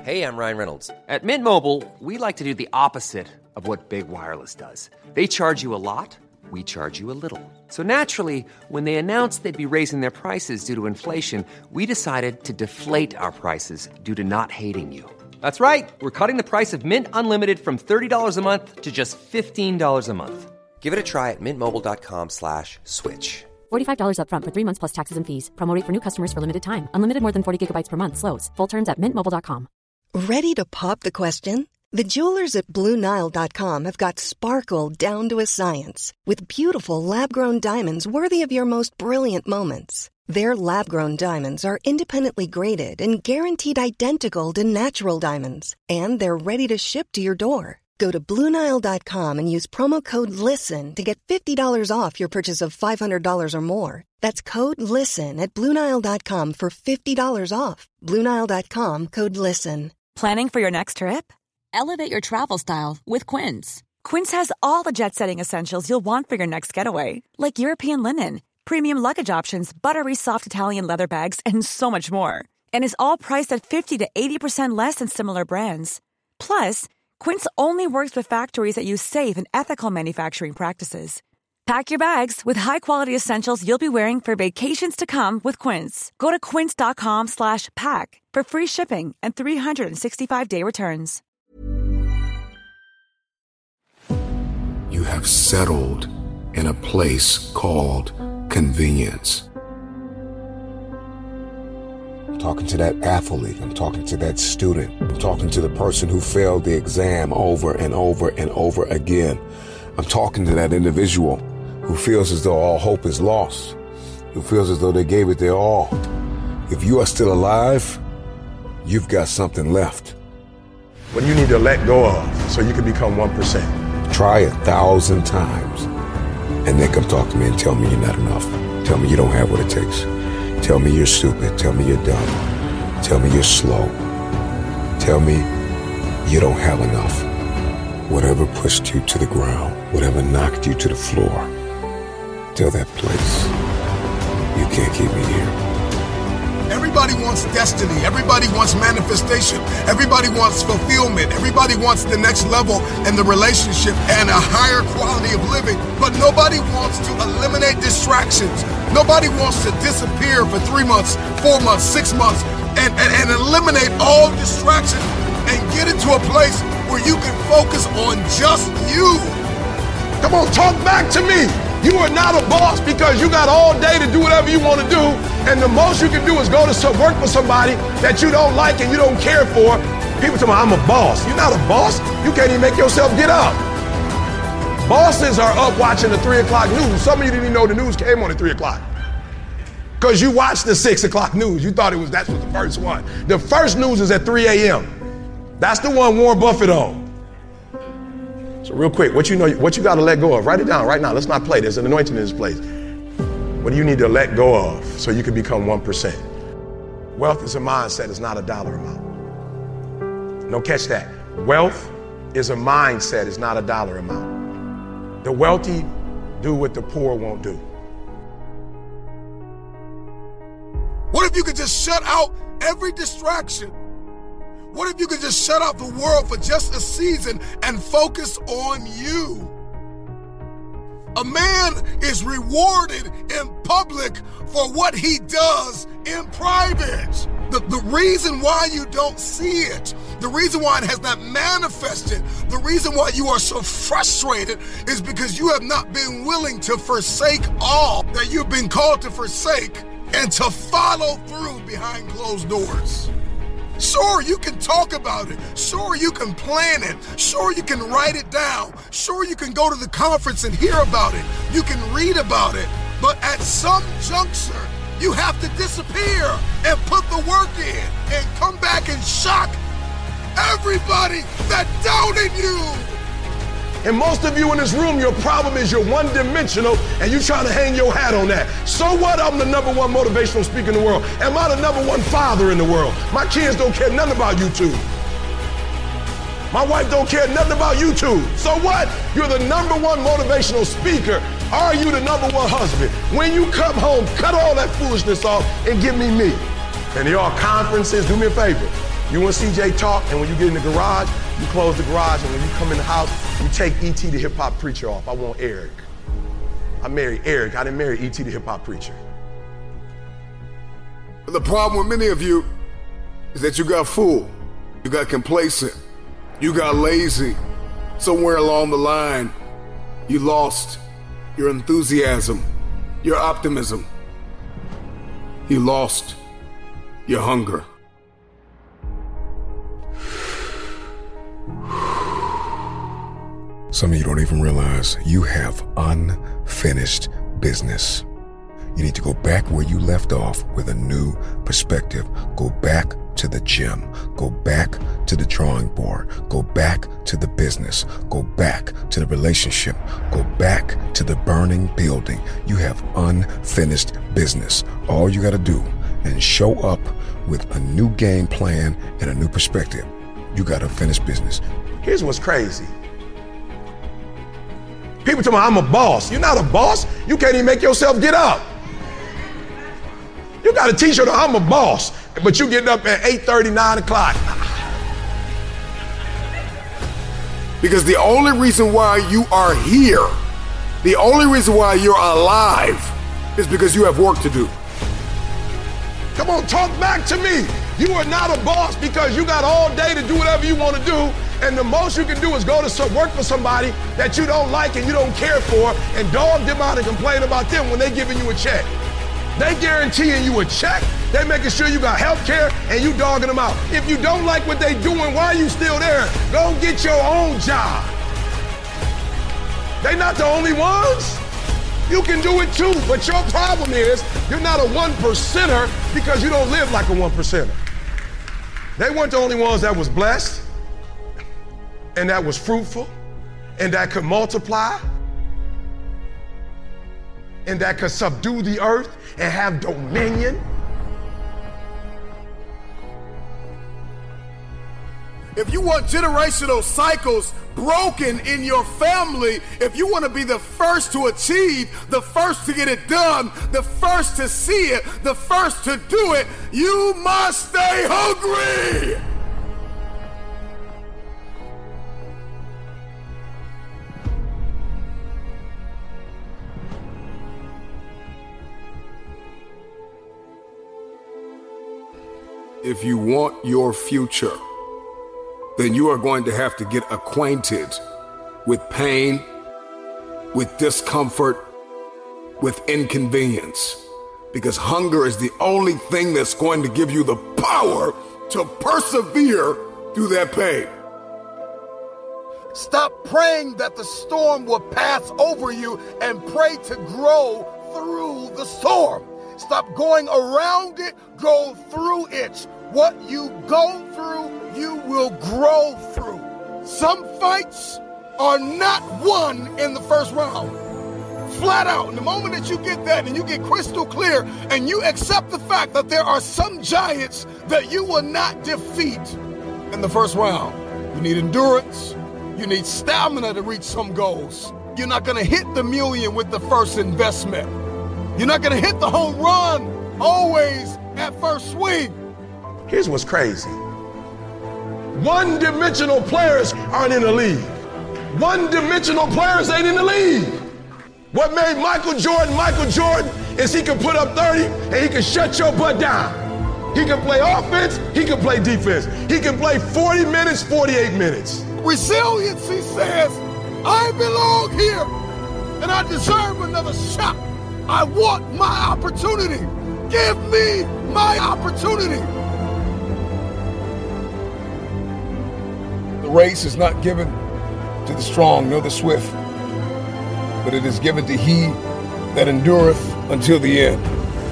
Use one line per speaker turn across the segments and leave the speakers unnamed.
Hey, I'm Ryan Reynolds. At Mint Mobile, we like to do the opposite of what Big Wireless does. They charge you a lot, we charge you a little. So naturally, when they announced they'd be raising their prices due to inflation, we decided to deflate our prices due to not hating you. That's right. We're cutting the price of Mint Unlimited from $30 a month to just $15 a month. Give it a try at mintmobile.com/switch.
$45 up front for 3 months plus taxes and fees. Promo rate for new customers for limited time. Unlimited more than 40 gigabytes per month. Slows full terms at mintmobile.com.
Ready to pop the question? The jewelers at BlueNile.com have got sparkle down to a science with beautiful lab-grown diamonds worthy of your most brilliant moments. Their lab-grown diamonds are independently graded and guaranteed identical to natural diamonds, and they're ready to ship to your door. Go to BlueNile.com and use promo code LISTEN to get $50 off your purchase of $500 or more. That's code LISTEN at BlueNile.com for $50 off. BlueNile.com, code LISTEN.
Planning for your next trip? Elevate your travel style with Quince. Quince has all the jet-setting essentials you'll want for your next getaway, like European linen, premium luggage options, buttery soft Italian leather bags, and so much more. And is all priced at 50 to 80% less than similar brands. Plus, Quince only works with factories that use safe and ethical manufacturing practices. Pack your bags with high-quality essentials you'll be wearing for vacations to come with Quince. Go to quince.com/pack for free shipping and 365-day returns.
You have settled in a place called convenience. I'm talking to that athlete. I'm talking to that student. I'm talking to the person who failed the exam over and over and over again. I'm talking to that individual who feels as though all hope is lost, who feels as though they gave it their all. If you are still alive, you've got something left.
What do you need to let go of so you can become 1%?
Try 1,000 times and then come talk to me and tell me you're not enough. Tell me you don't have what it takes. Tell me you're stupid. Tell me you're dumb. Tell me you're slow. Tell me you don't have enough. Whatever pushed you to the ground, whatever knocked you to the floor, tell that place, you can't keep me here.
Everybody wants destiny. Everybody wants manifestation. Everybody wants fulfillment. Everybody wants the next level in the relationship and a higher quality of living. But nobody wants to eliminate distractions. Nobody wants to disappear for 3 months, 4 months, 6 months, and eliminate all distractions and get into a place where you can focus on just you.
Come on, talk back to me. You are not a boss because you got all day to do whatever you want to do, and the most you can do is go to work for somebody that you don't like and you don't care for. People tell me, I'm a boss. You're not a boss. You can't even make yourself get up. Bosses are up watching the 3 o'clock news. Some of you didn't even know the news came on at 3 o'clock. Because you watched the 6 o'clock news. You thought that was the first one. The first news is at 3 a.m. That's the one Warren Buffett on. So real quick, what you got to let go of? Write it down right now. Let's not play. There's an anointing in this place. What do you need to let go of so you can become 1%? Wealth is a mindset. It's not a dollar amount. No, catch that. Wealth is a mindset. It's not a dollar amount. The wealthy do what the poor won't do.
What if you could just shut out every distraction? What if you could just shut out the world for just a season and focus on you? A man is rewarded in public for what he does in private. The reason why you don't see it, the reason why it has not manifested, the reason why you are so frustrated is because you have not been willing to forsake all that you've been called to forsake and to follow through behind closed doors. Sure, you can talk about it. Sure, you can plan it. Sure, you can write it down. Sure, you can go to the conference and hear about it. You can read about it. But at some juncture, you have to disappear and put the work in and come back and shock everybody that doubted you.
And most of you in this room, your problem is you're one-dimensional and you're trying to hang your hat on that. So what? I'm the #1 motivational speaker in the world. Am I the #1 father in the world? My kids don't care nothing about YouTube. My wife don't care nothing about YouTube. So what? You're the #1 motivational speaker. Are you the #1 husband? When you come home, cut all that foolishness off and give me. And y'all conferences, do me a favor. You and CJ talk, and when you get in the garage, you close the garage, and when you come in the house, you take E.T. the hip-hop preacher off. I want Eric. I married Eric. I didn't marry E.T. the hip-hop preacher.
The problem with many of you is that you got fooled, you got complacent, you got lazy. Somewhere along the line, you lost your enthusiasm, your optimism. You lost your hunger.
Some of you don't even realize you have unfinished business. You need to go back where you left off with a new perspective. Go back to the gym. Go back to the drawing board. Go back to the business. Go back to the relationship. Go back to the burning building. You have unfinished business. All you got to do is show up with a new game plan and a new perspective. You got to finish business.
Here's what's crazy. People tell me I'm a boss. You're not a boss. You can't even make yourself get up. You got a t-shirt on, I'm a boss, but you getting up at 8:30, 9 o'clock.
Because the only reason why you are here, the only reason why you're alive is because you have work to do.
Come on, talk back to me. You are not a boss because you got all day to do whatever you want to do, and the most you can do is go to work for somebody that you don't like and you don't care for, and dog them out and complain about them when they giving you a check. They guaranteeing you a check, they making sure you got health care, and you dogging them out. If you don't like what they doing, why are you still there? Go get your own job. They not the only ones. You can do it too, but your problem is you're not a 1%er because you don't live like a 1%er. They weren't the only ones that was blessed and that was fruitful and that could multiply and that could subdue the earth and have dominion.
If you want generational cycles broken in your family, if you want to be the first to achieve, the first to get it done, the first to see it, the first to do it, you must stay hungry. If you want your future, then you are going to have to get acquainted with pain, with discomfort, with inconvenience. Because hunger is the only thing that's going to give you the power to persevere through that pain. Stop praying that the storm will pass over you and pray to grow through the storm. Stop going around it, go through it. What you go through, you will grow through. Some fights are not won in the first round. Flat out. And the moment that you get that and you get crystal clear and you accept the fact that there are some giants that you will not defeat in the first round. You need endurance. You need stamina to reach some goals. You're not going to hit the million with the first investment. You're not going to hit the home run always at first swing.
Here's what's crazy. One-dimensional players aren't in the league. One-dimensional players ain't in the league. What made Michael Jordan is he could put up 30 and he could shut your butt down. He can play offense, he can play defense. He can play 40 minutes, 48 minutes.
Resiliency says, I belong here and I deserve another shot. I want my opportunity. Give me my opportunity. The race is not given to the strong nor the swift, but it is given to he that endureth until the end.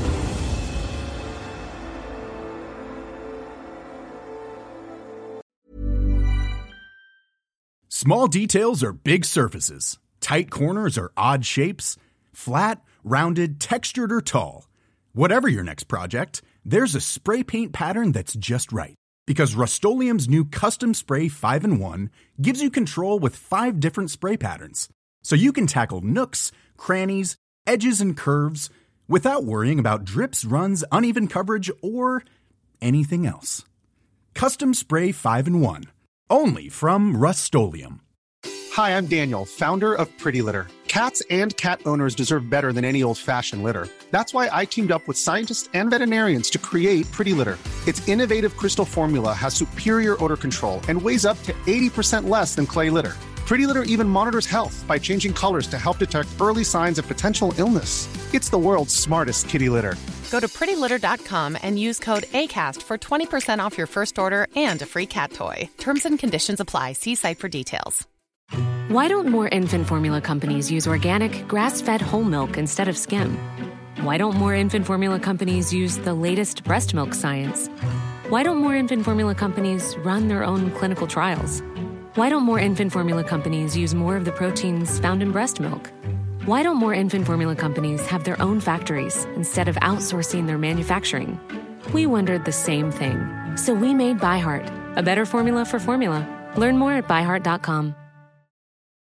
Small details are big surfaces. Tight corners are odd shapes. Flat, rounded, textured, or tall. Whatever your next project, there's a spray paint pattern that's just right. Because Rust-Oleum's new Custom Spray 5-in-1 gives you control with 5 different spray patterns. So you can tackle nooks, crannies, edges, and curves without worrying about drips, runs, uneven coverage, or anything else. Custom Spray 5-in-1. Only from Rust-Oleum.
Hi, I'm Daniel, founder of Pretty Litter. Cats and cat owners deserve better than any old-fashioned litter. That's why I teamed up with scientists and veterinarians to create Pretty Litter. Its innovative crystal formula has superior odor control and weighs up to 80% less than clay litter. Pretty Litter even monitors health by changing colors to help detect early signs of potential illness. It's the world's smartest kitty litter.
Go to prettylitter.com and use code ACAST for 20% off your first order and a free cat toy. Terms and conditions apply. See site for details.
Why don't more infant formula companies use organic, grass-fed whole milk instead of skim? Why don't more infant formula companies use the latest breast milk science? Why don't more infant formula companies run their own clinical trials? Why don't more infant formula companies use more of the proteins found in breast milk? Why don't more infant formula companies have their own factories instead of outsourcing their manufacturing? We wondered the same thing. So we made ByHeart, a better formula for formula. Learn more at byheart.com.